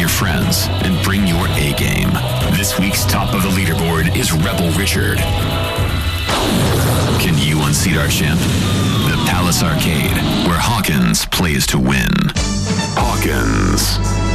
your friends and bring your A game. This week's top of the leaderboard is Rebel Richard. Can you unseat our champ? The Palace Arcade, where Hawkins plays to win. Hawkins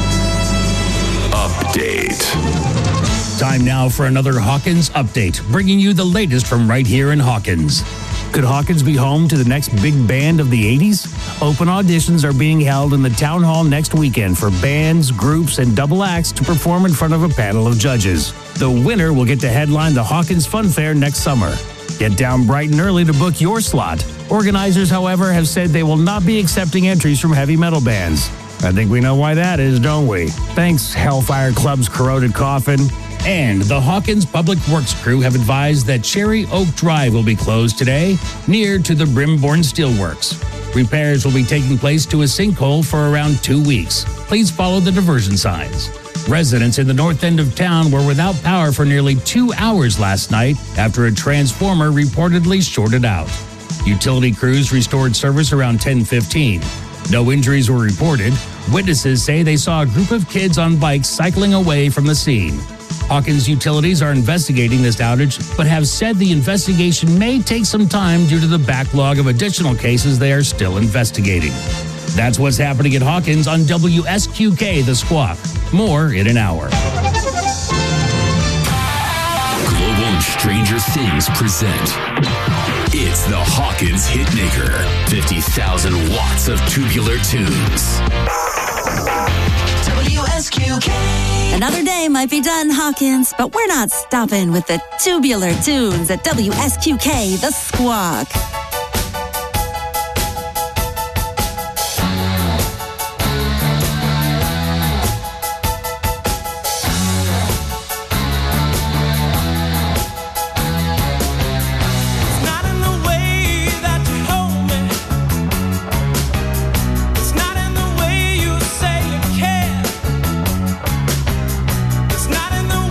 Update. Time now for another Hawkins Update, bringing you the latest from right here in Hawkins. Could Hawkins be home to the next big band of the 80s? Open auditions are being held in the Town Hall next weekend for bands, groups, and double acts to perform in front of a panel of judges. The winner will get to headline the Hawkins Fun Fair next summer. Get down bright and early to book your slot. Organizers, however, have said they will not be accepting entries from heavy metal bands. I think we know why that is, don't we? Thanks, Hellfire Club's Corroded Coffin. And the Hawkins Public Works crew have advised that Cherry Oak Drive will be closed today, near to the Brimborn Steelworks. Repairs will be taking place to a sinkhole for around 2 weeks. Please follow the diversion signs. Residents in the north end of town were without power for nearly 2 hours last night after a transformer reportedly shorted out. Utility crews restored service around 10:15. No injuries were reported. Witnesses say they saw a group of kids on bikes cycling away from the scene. Hawkins Utilities are investigating this outage, but have said the investigation may take some time due to the backlog of additional cases they are still investigating. That's what's happening at Hawkins on WSQK The Squawk. More in an hour. Global and Stranger Things present. It's the Hawkins Hitmaker. 50,000 watts of tubular tunes. WSQK. Another day might be done, Hawkins, but we're not stopping with the tubular tunes at WSQK The Squawk.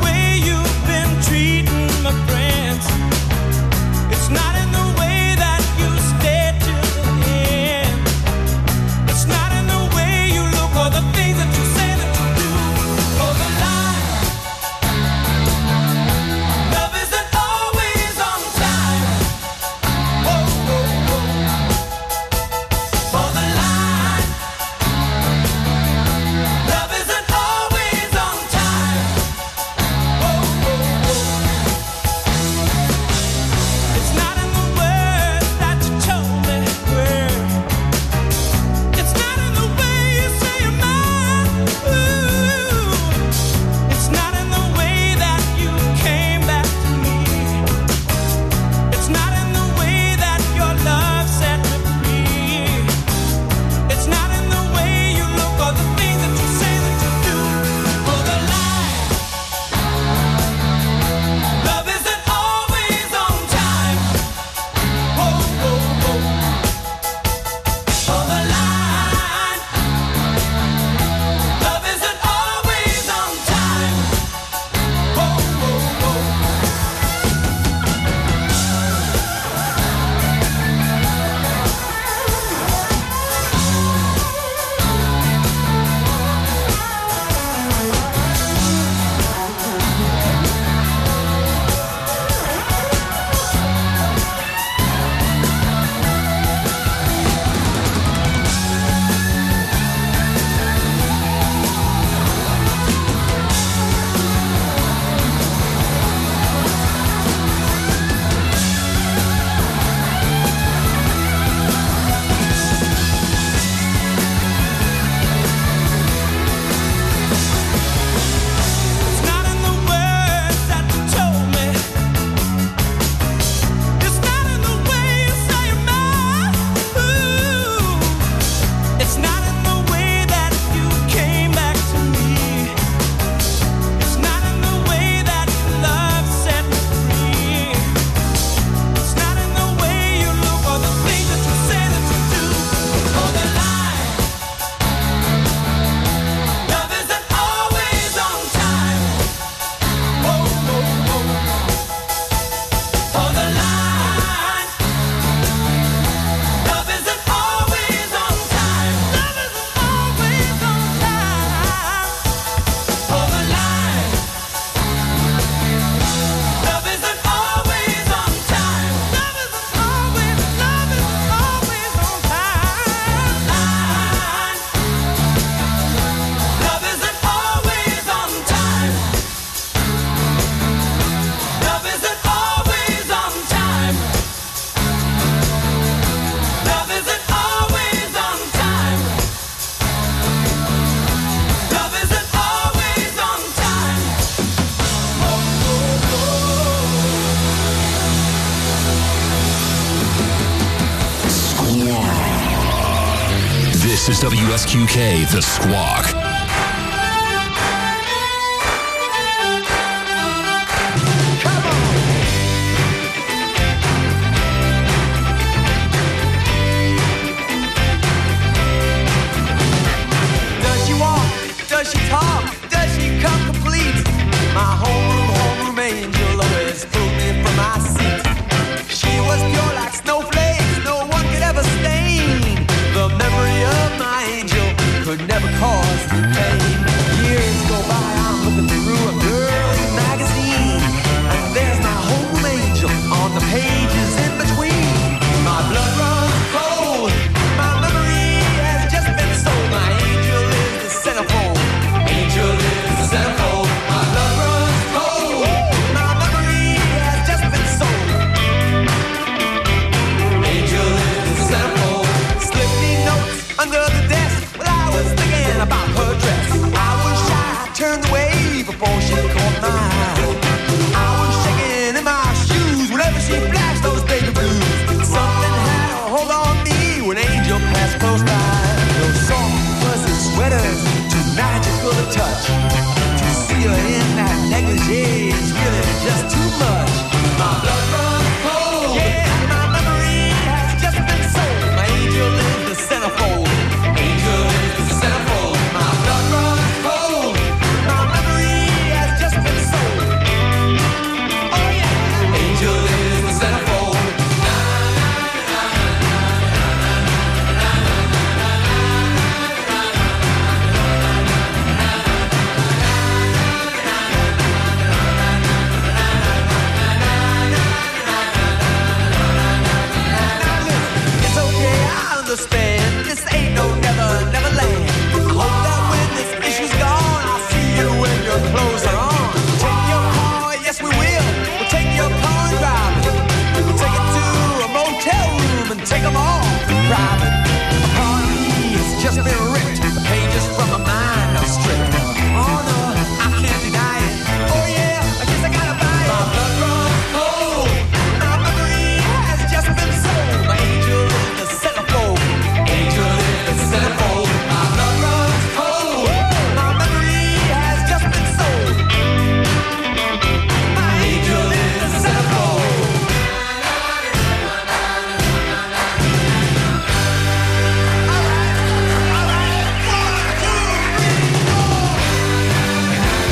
It's not in the way that This is WSQK, The Squawk. Does she walk? Does she talk? Does she come complete? My homeroom angel always pulled me from my seat. She was pure like snowflakes, no one could ever stain. The memory of my angel could never cause pain. Years go by, I'm looking through a girly magazine, and there's my homeroom angel on the pages in between. My blood runs cold, my memory has just been sold. My angel is the centerfold, angel is the centerfold. My blood runs cold, my memory has just been sold. Angel is the centerfold. Slip me notes under the desk while I was thinking about her dress. I was shy, I turned away before she caught my eye. I was shaking in my shoes whenever she flashed those baby blues. Something had a hold on me when Angel passed close by. Those soft fuzzy sweaters, too magical to touch. To see her in that negligee is really just too much. My blood runs cold, yeah, my memory has just been sold. My angel is the centerfold, angel is the centerfold. My blood runs cold, my memory has just been sold. Oh yeah, angel is the centerfold. It's okay, I understand. This ain't no never, never land. I hope that when this issue's gone, I'll see you when your clothes are on. Take your car, yes we will. We'll take your car and drive it. We'll take it to a motel room and take them all private. A part of me has just been ripped. The pages from my mind are stripped. Oh no, I can't deny it. Oh yeah, I guess I gotta buy it. My blood runs cold. My memory has just been sold. My angel is the centerfold. Angel is the centerfold. My blood runs cold. My memory has just been sold. My angel is the centerfold. All right. 1, 2, 3, 4.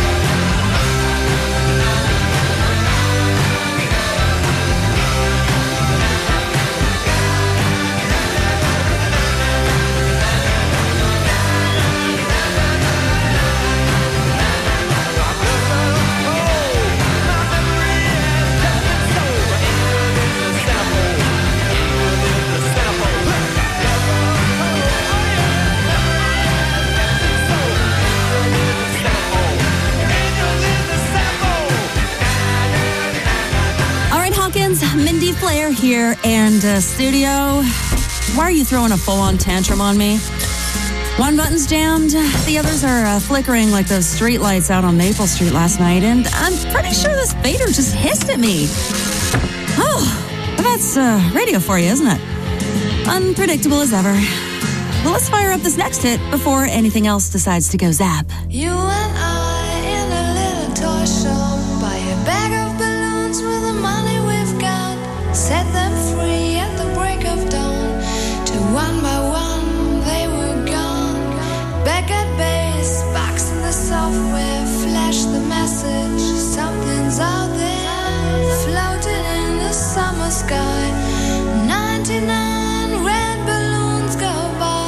All right, Hawkins, Mindy Flair here, and studio, why are you throwing a full-on tantrum on me? One button's jammed, the others are flickering like those street lights out on Maple Street last night, and I'm pretty sure this fader just hissed at me. Oh, that's radio for you, isn't it? Unpredictable as ever. Well, let's fire up this next hit before anything else decides to go zap. You and I in a little toy shop, buy a bag of balloons with the money we've got, set them free at the break of dawn, till one by one they were gone. Back at base, box in the software, flash the message, something's out there, floating in the summer sky. 99 red balloons go by.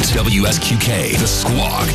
Hawkins, WSQK, The Squawk.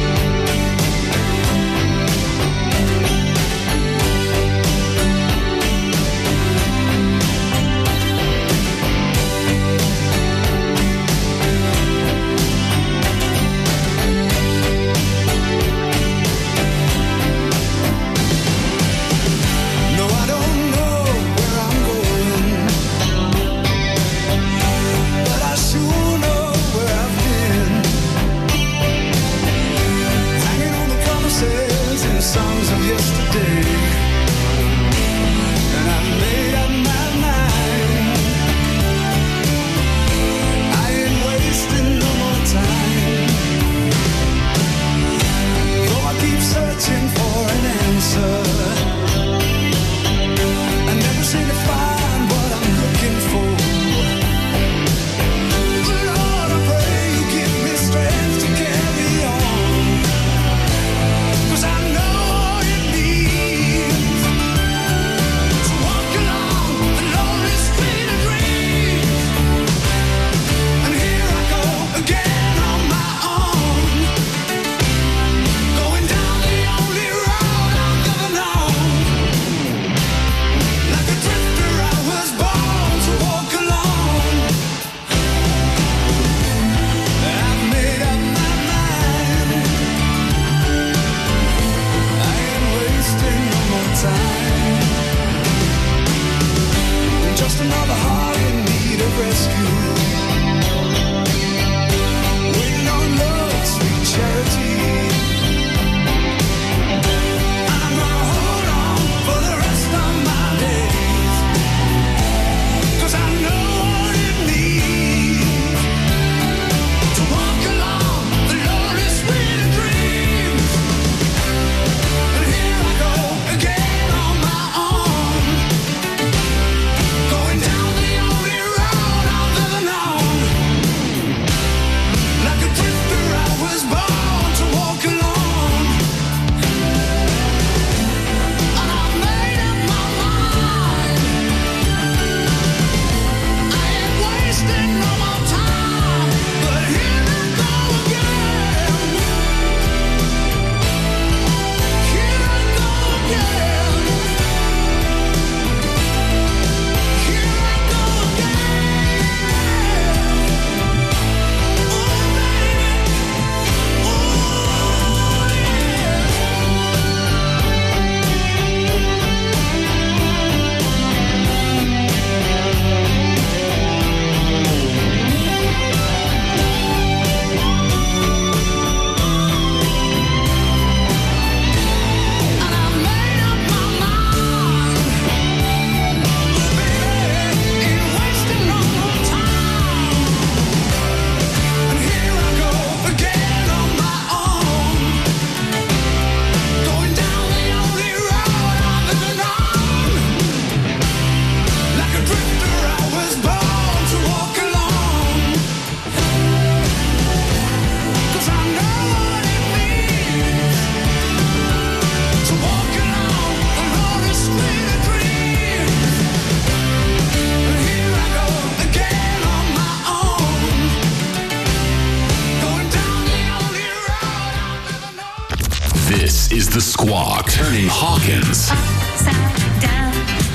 This is The Squawk, turning Hawkins. Upside down.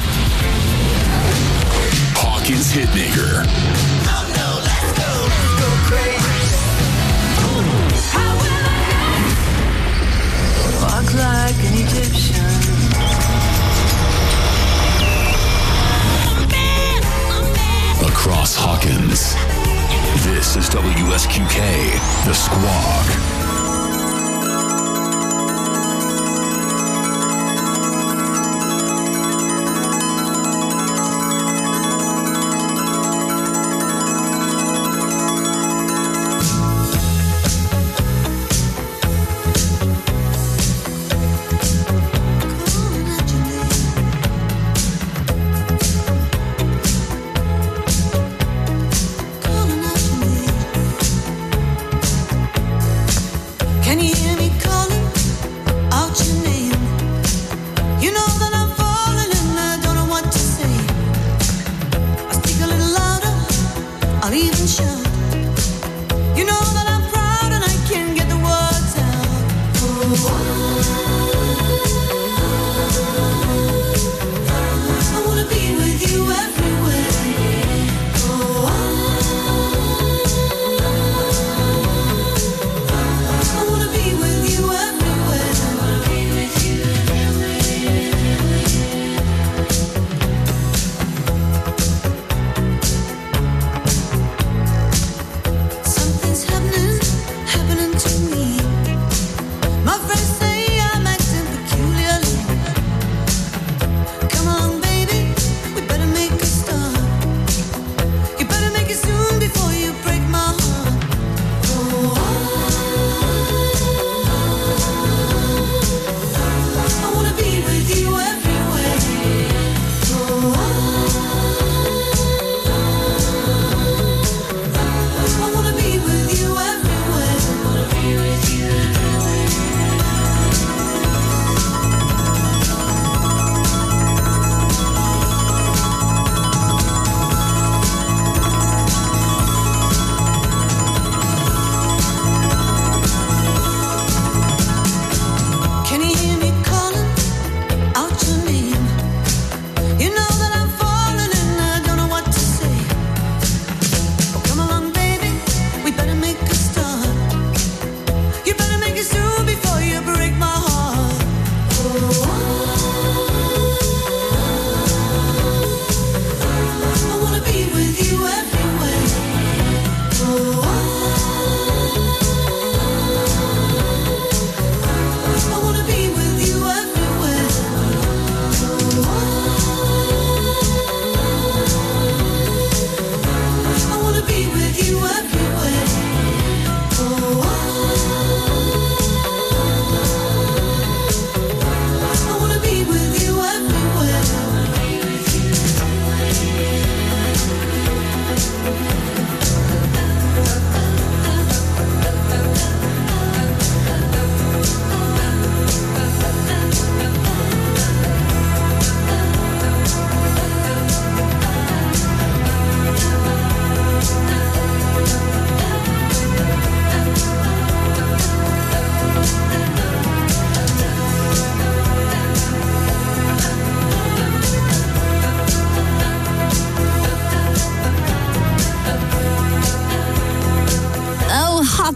Hawkins Hitmaker. Oh no, let's go crazy. How will I know? Walk like an Egyptian. Across Hawkins. This is WSQK, The Squawk. Even shout, you know that I'm proud.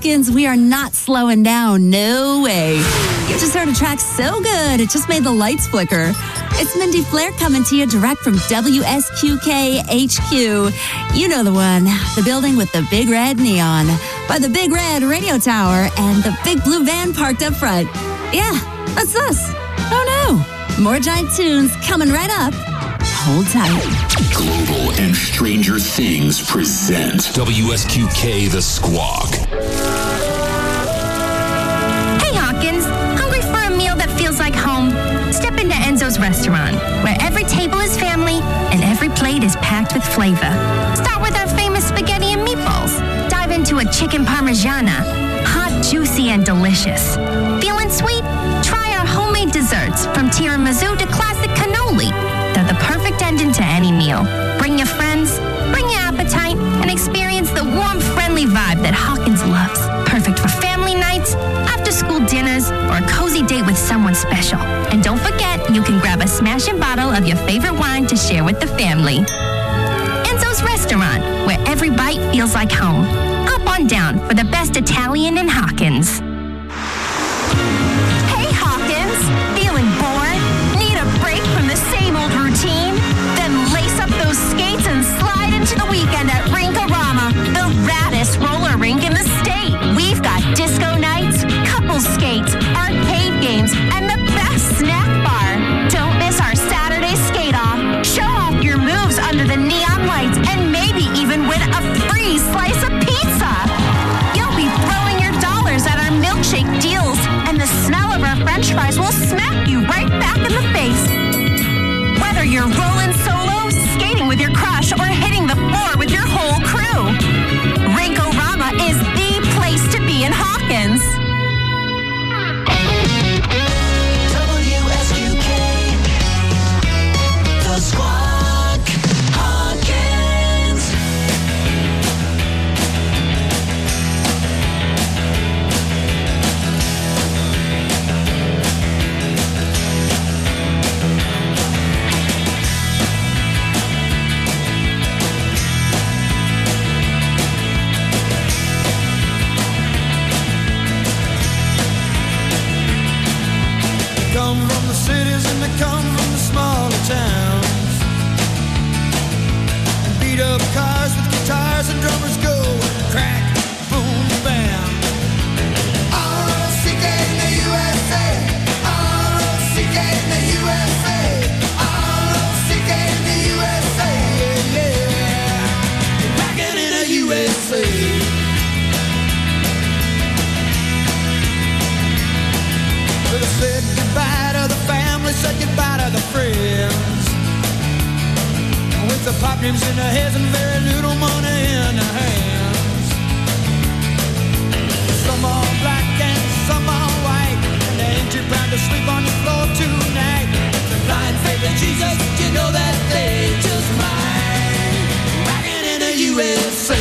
Hawkins, we are not slowing down. No way. You just heard a track so good, it just made the lights flicker. It's Mindy Flair coming to you direct from WSQK HQ. You know the one, the building with the big red neon, by the big red radio tower and the big blue van parked up front. Yeah, that's us. Oh no. More giant tunes coming right up. Hold tight. Global and Stranger Things present WSQK The Squawk. Hey Hawkins, hungry for a meal that feels like home? Step into Enzo's restaurant, where every table is family and every plate is packed with flavor. Start with our famous spaghetti and meatballs. Dive into a chicken parmigiana, hot, juicy, and delicious. Feeling sweet? Try our homemade desserts, from tiramisu to classic cannoli. They're the perfect ending to any meal. Bring your friends, bring your appetite, and experience the warm, friendly vibe that Hawkins loves. Perfect for family nights, after-school dinners, or a cozy date with someone special. And don't forget, you can grab a smashing bottle of your favorite wine to share with the family. Enzo's Restaurant, where every bite feels like home. Up on down for the best Italian in Hawkins. Hey Hawkins, feeling bored? Need a break from the same old routine? Then lace up those skates and slide into the weekend at Rink-A-Rama, the raddest roller rink in the state. We've got disco nights, couple skates, arcade games, and the best snack bar. Don't miss our Saturday skate-off. Show off your moves under the neon lights and maybe even win a free slice of pizza. You'll be throwing your dollars at our milkshake deals, and the smell of our french fries will smack you right back in the face. Whether you're rolling solo, skating with your crush, or hitting the floor with your whole crew, Rink-A-Rama is the place to be in Hawkins. WSQK, The Squawk, Hawkins. Come from the cities and they come from the smaller towns, and beat up cars with guitars and drummers go crack, boom, bam. R-O-C-K in the USA, R-O-C-K in the USA, R-O-C-K in the USA, yeah. Rockin' in the USA. Well, I said goodbye to the family, said goodbye to the friends. With the pop dreams in their heads and very little money in their hands. Some are black and some are white, and they ain't too proud to sleep on the floor tonight. The blind faith in Jesus, you know that they just might. Rockin' in the USA.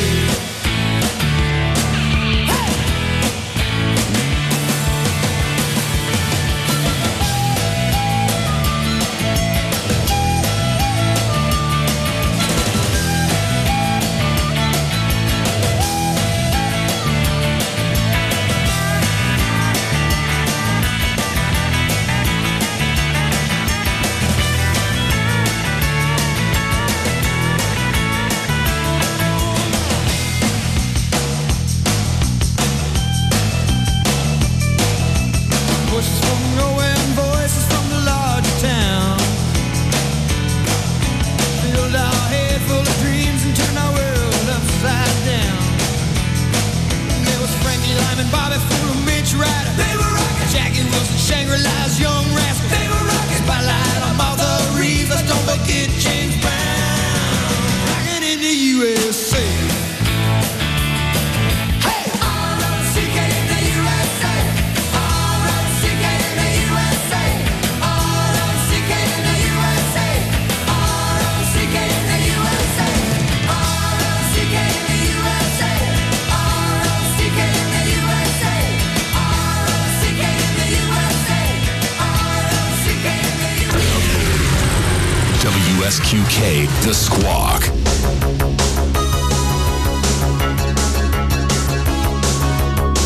Voices from nowhere and voices from the larger town. Filled our head full of dreams and turned our world upside down. There was Frankie Lyman, Bobby Fuller, Mitch Ryder. They were rockin'. Jackie Wilson, Shangri-La's Young Rascals. They were rockin'. Spotlight on Martha Reeves. Let's don't forget James Brown. Rockin' in the USA. Hey! R-O-C-K in the USA. R-O-C-K in the USA. R-O-C-K in the USA. R-O-C-K in the USA. R-O-C-K in the USA. R-O-C-K in the USA. R-O-C-K in the USA. R-O-C-K in the USA. WSQK The Squawk.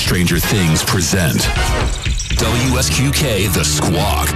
Stranger Things present WSQK The Squawk.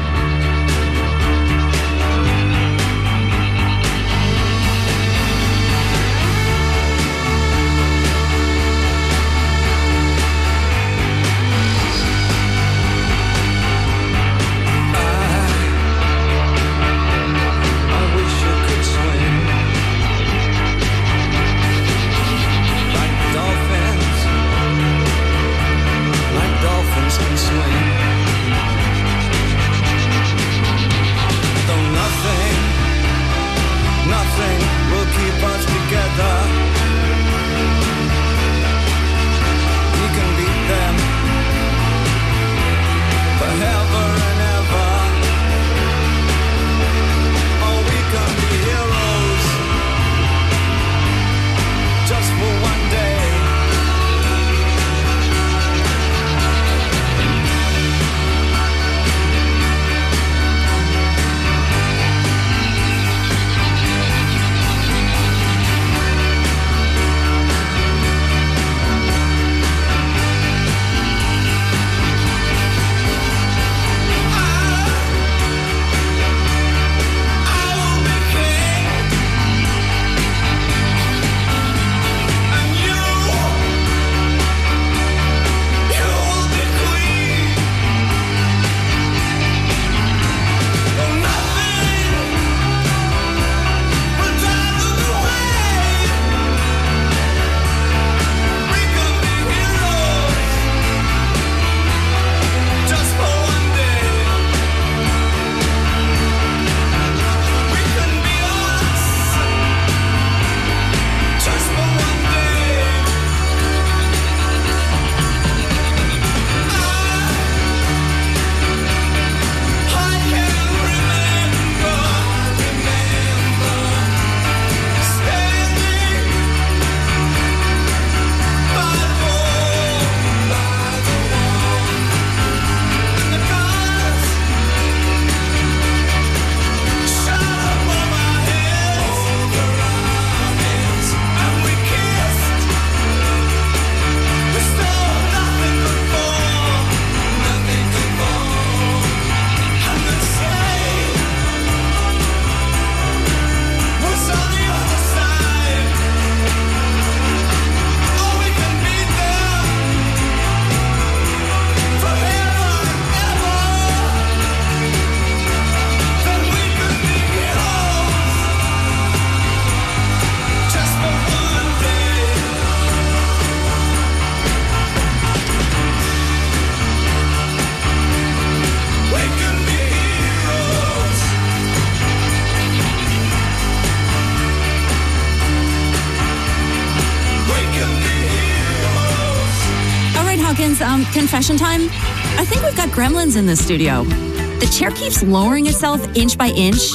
Confession time. I think we've got gremlins in the studio. The chair keeps lowering itself inch by inch.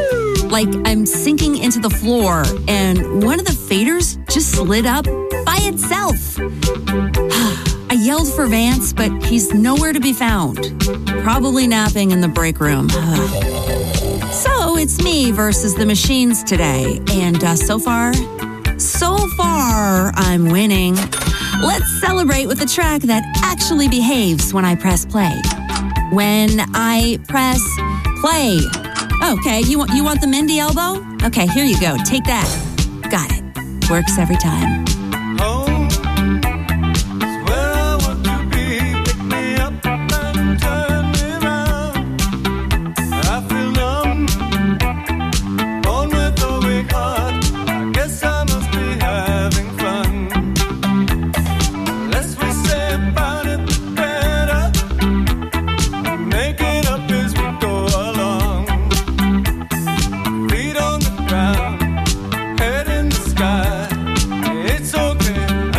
Like I'm sinking into the floor, and one of the faders just slid up by itself. I yelled for Vance, but he's nowhere to be found. Probably napping in the break room. So it's me versus the machines today. And so far, I'm winning. Let's celebrate with a track that actually behaves when I press play. When I press play. Okay, you want the Mindy elbow? Okay, here you go. Take that. Got it. Works every time. Head in the sky, it's okay.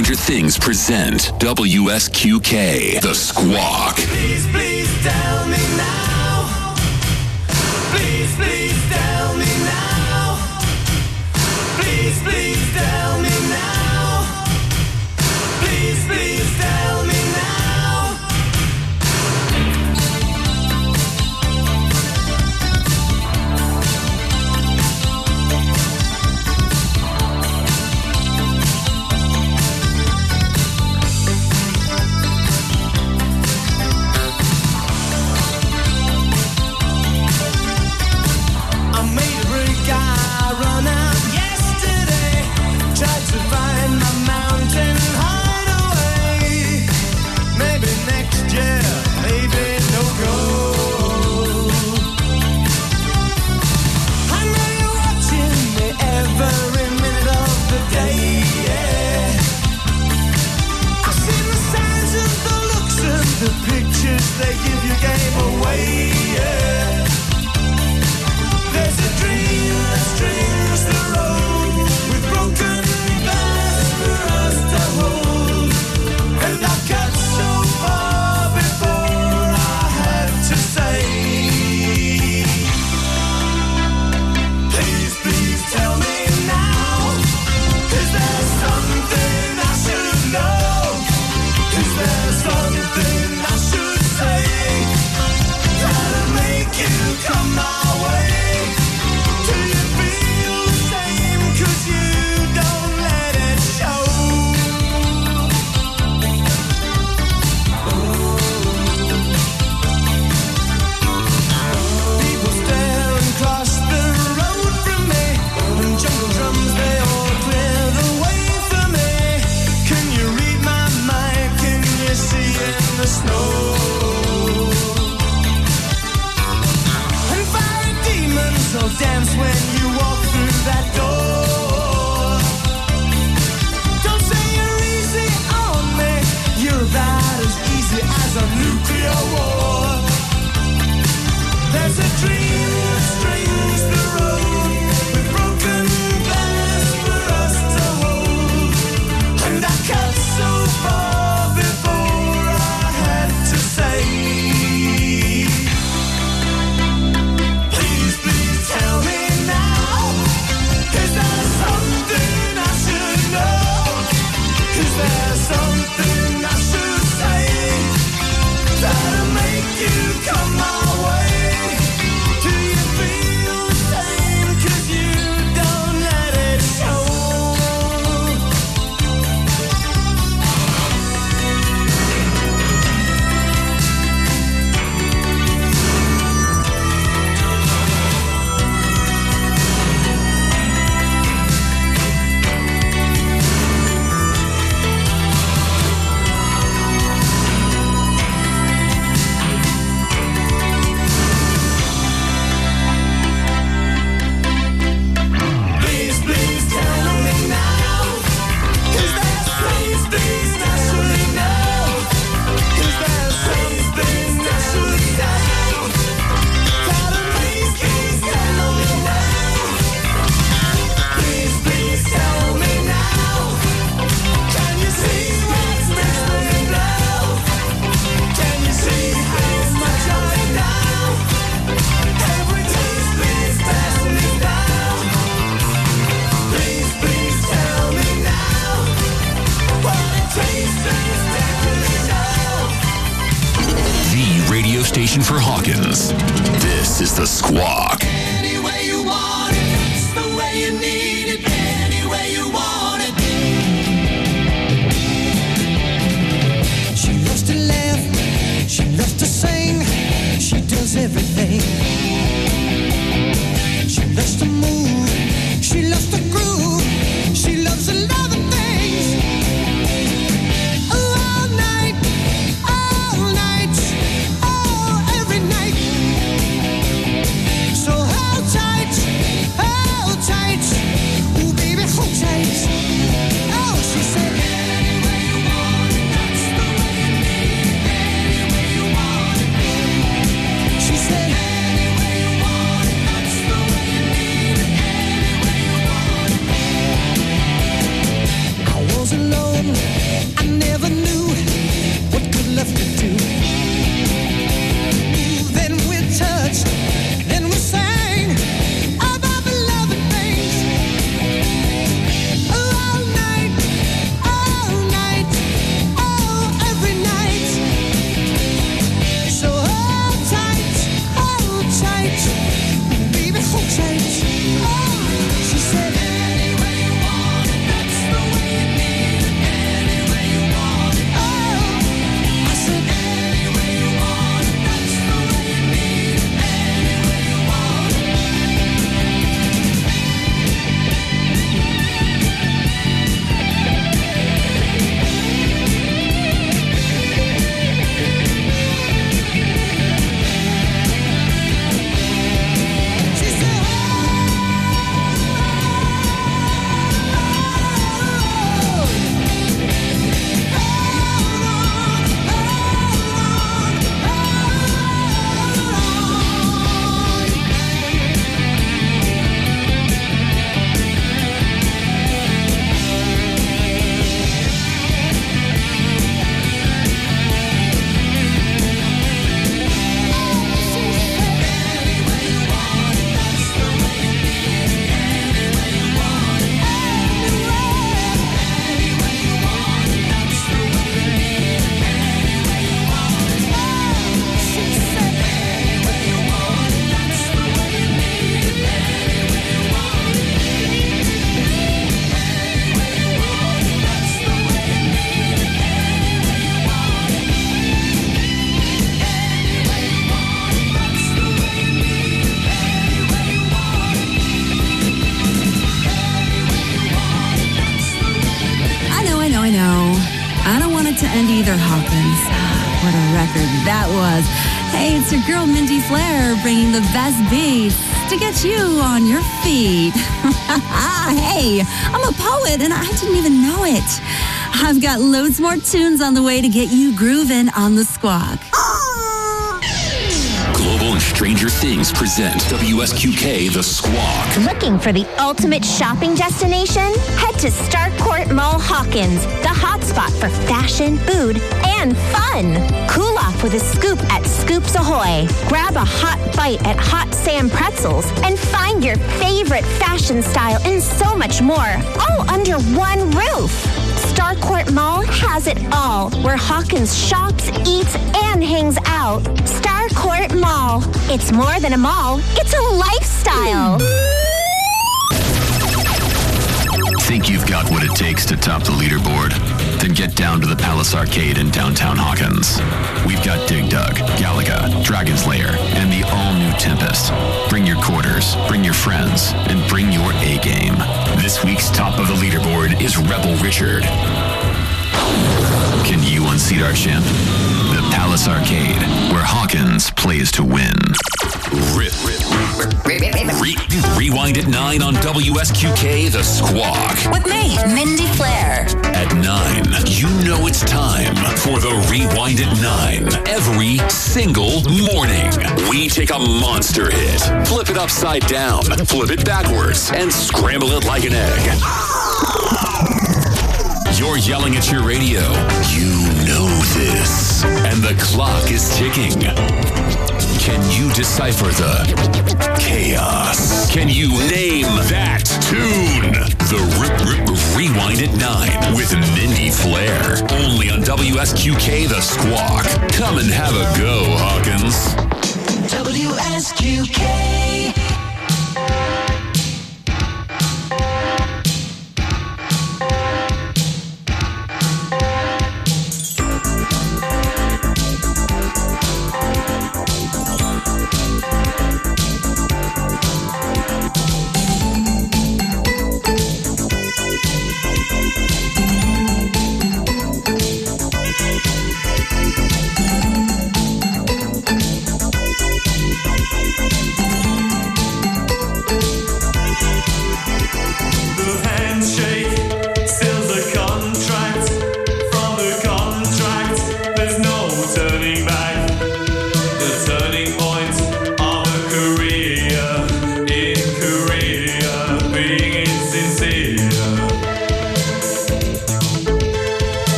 Stranger Things present WSQK, The Squawk. Please, please tell me now. Please, please tell me now. Please, please tell me now. Please, please tell me now. They give your game away, yeah. There's a dream that strings the road with broken glass for us to hold. And I got so far before I had to say, please, please tell me now. Is there something I should know? Is there something I should come my way? Do you feel the same? 'Cause you don't let it show. People stare and cross the road from me, and jungle drums, they all clear the way for me. Can you read my mind? Can you see in the snow? So dance when you walk through that door. Don't say you're easy on me. You're about as easy as a nuclear war. There's a dream that strings the road with broken glass for us to hold. And I cut so far before I had to say, tell me now. Is there something I should know? Is there something I should say that'll make you come my way? Do you feel the same? 'Cause you don't let it show. Station for Hawkins. This is The Squawk. Any way you want it, it's the way you need it. Any way you want it. She loves to laugh, she loves to sing, she does everything. She loves to move, she loves to groove, she loves a lot of things. All night, every night. So hold tight, ooh baby, hold tight. Oh, she said, any way you want it, that's the way you need it. Any way you want it. She said, any way you want it, that's the way you need it. Any way you want it. Hawkins. What a record that was. Hey, it's your girl Mindy Flair bringing the best beats to get you on your feet. Hey, I'm a poet and I didn't even know it. I've got loads more tunes on the way to get you grooving on the squawk. Global and Stranger Things present WSQK The Squawk. Looking for the ultimate shopping destination? Head to Starcourt Mall Hawkins, the hotspot for fashion, food, and fun. Cool off with a scoop at Scoops Ahoy. Grab a hot bite at Hot Sam Pretzels and find your favorite fashion style and so much more, all under one roof. Starcourt Mall has it all, where Hawkins shops, eats, and hangs out. Starcourt Mall. It's more than a mall, it's a lifestyle. Think you've got what it takes to top the leaderboard? Then get down to the Palace Arcade in downtown Hawkins. We've got Dig Dug, Galaga, Dragon's Lair, and the all-new Tempest. Bring your quarters, bring your friends, and bring your A-game. This week's top of the leaderboard is Rebel Richard. Can you unseat our champ? The Palace Arcade, where Hawkins plays to win. Rewind at 9 on WSQK The Squawk. With me, Mindy Flair. At 9, you know it's time for the Rewind at 9. Every single morning, we take a monster hit, flip it upside down, flip it backwards, and scramble it like an egg. You're yelling at your radio. You know this. And the clock is ticking. Can you decipher the chaos? Can you name that tune? The Rewind at 9 with Mindy Flair. Only on WSQK The Squawk. Come and have a go, Hawkins. WSQK.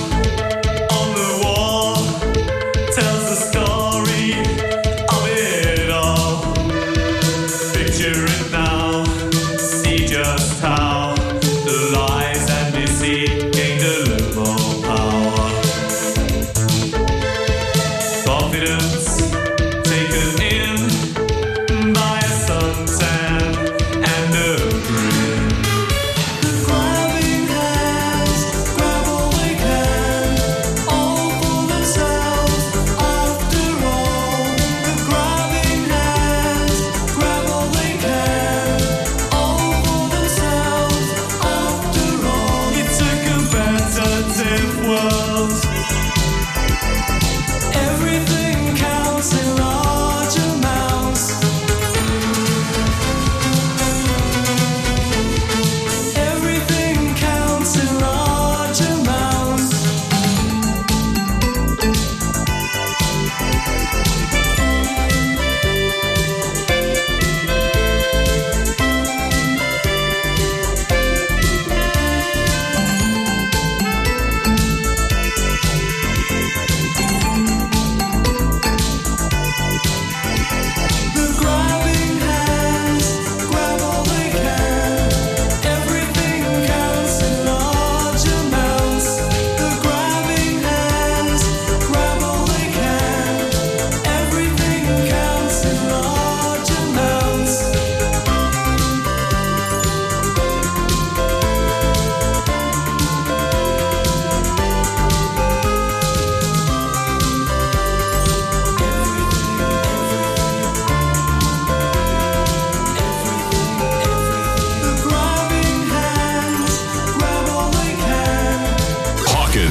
Tells the story of it.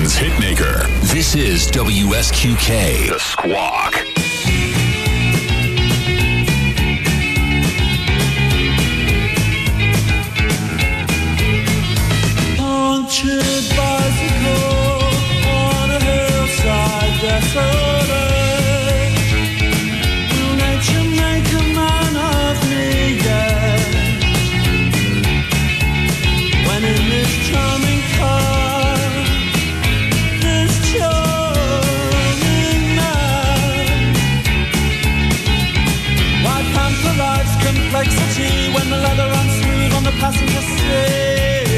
Hawkins hitmaker. This is WSQK, The Squawk. Punctured bicycle on a hillside desolate. Will nature make a man of me yet? When in this charming car, this charming man, why pamper life's complexity when the leather runs smooth on the passenger seat?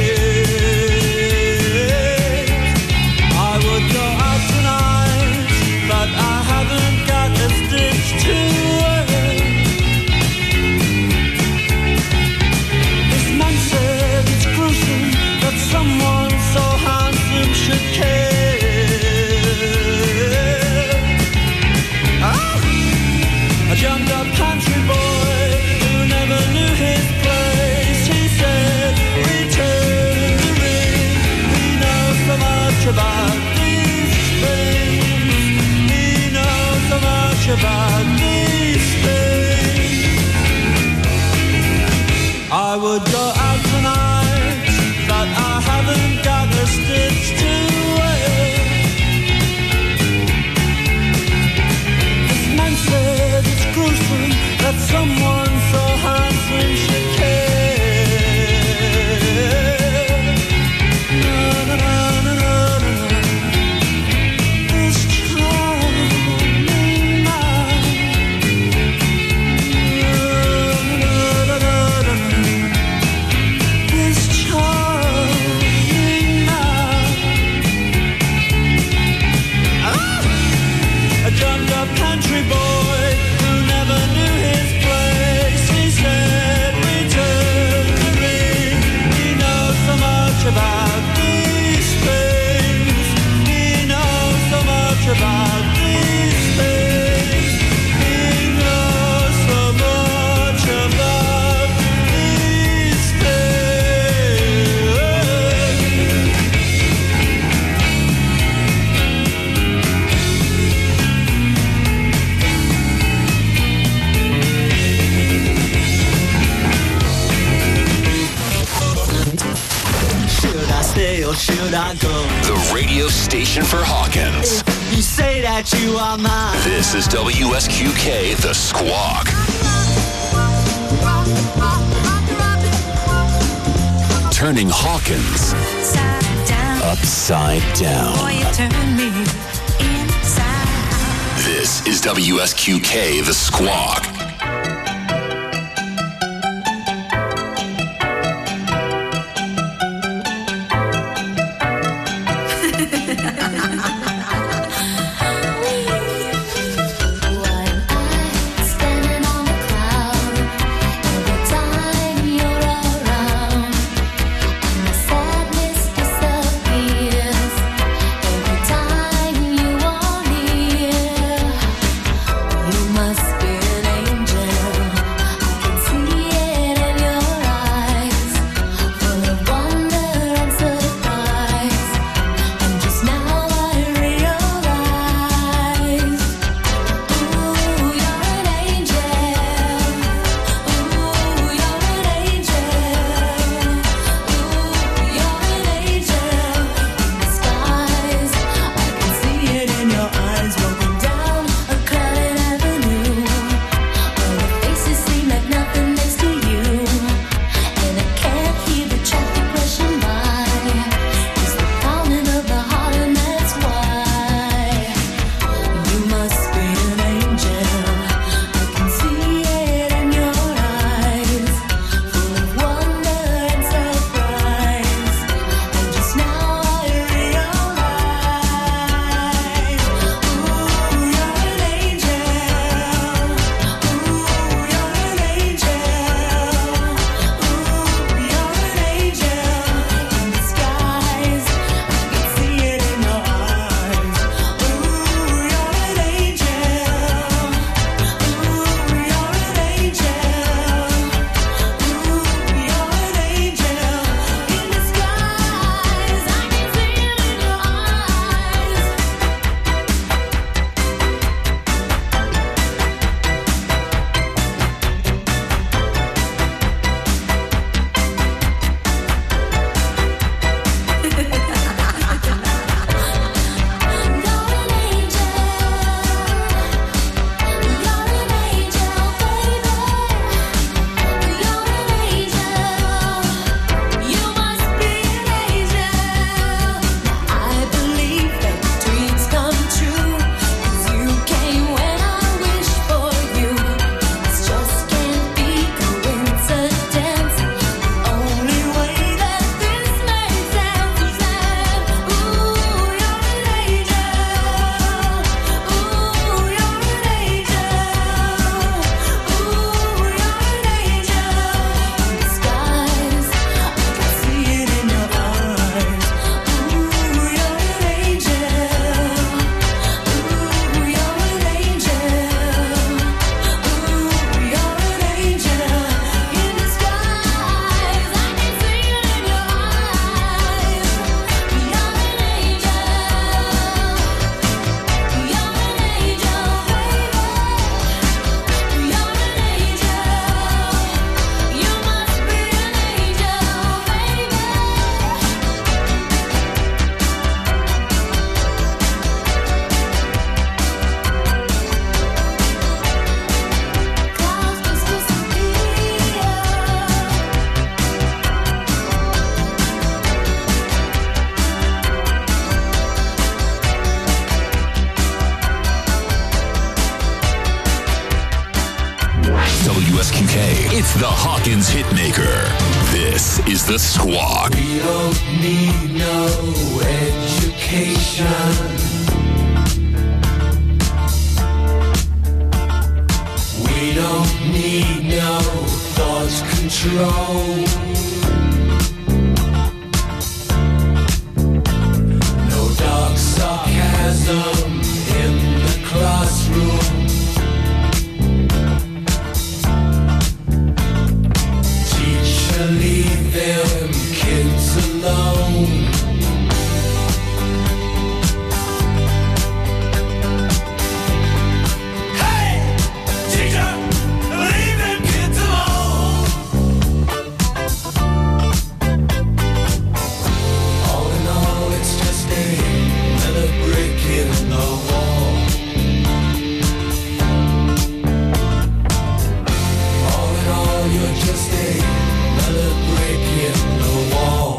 About these things, I would go out tonight, but I haven't got a stitch to wear. This man said it's gruesome that someone so handsome should care. Na, na, na, na, na, na. This country boy who never knew his place. He said, return to me. He knows so much about these things. He knows so much about these things. He knows so much about these stay or should I go? The radio station for Hawkins. You say that you are mine. This is WSQK, The Squawk. Turning Hawkins upside down. Boy, you turn me inside. This is WSQK, The Squawk. Standing on the cloud, every time you're around, and the sadness disappears. Every time you are near, you must be an angel. I can see it in your eyes, full of wonder and surprise. And just now I realize. the Hawkins Hitmaker. This is The Squawk. We don't need no education. We don't need no thought control. No dark sarcasm in the classroom. Teacher, leave them kids alone. Hey, teacher, leave them kids alone. All in all, it's just another brick in the wall. All in all, you're just another brick in the wall.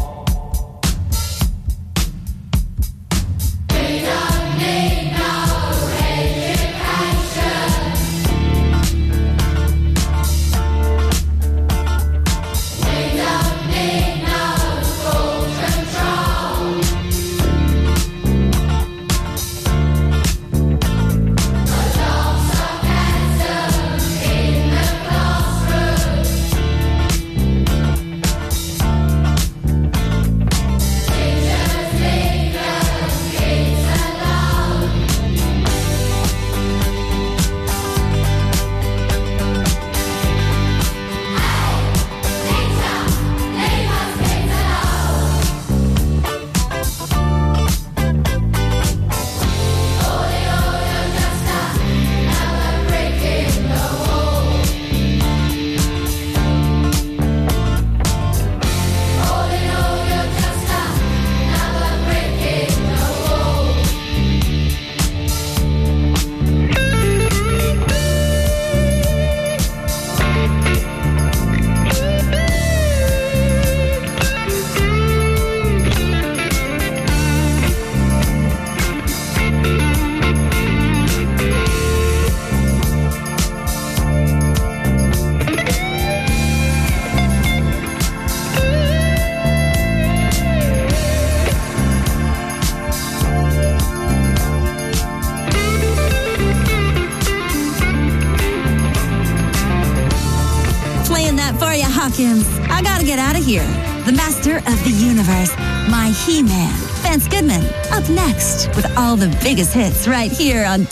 Playing that for you, Hawkins. I gotta get out of here. The master of the universe, my He-Man, Vance Goodman, up next with all the biggest hits right here on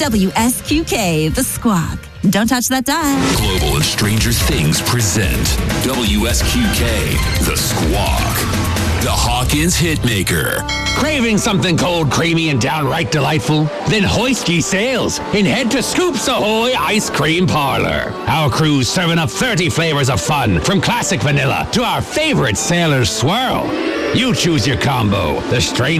WSQK, The Squawk. Don't touch that dial. Global and Stranger Things present WSQK, The Squawk, the Hawkins Hitmaker. Craving something cold, creamy, and downright delightful? Then hoist ye sails and head to Scoops Ahoy Ice Cream Parlor. Our crew's serving up 30 flavors of fun, from classic vanilla to our favorite Sailor's Swirl. You choose your combo. The strain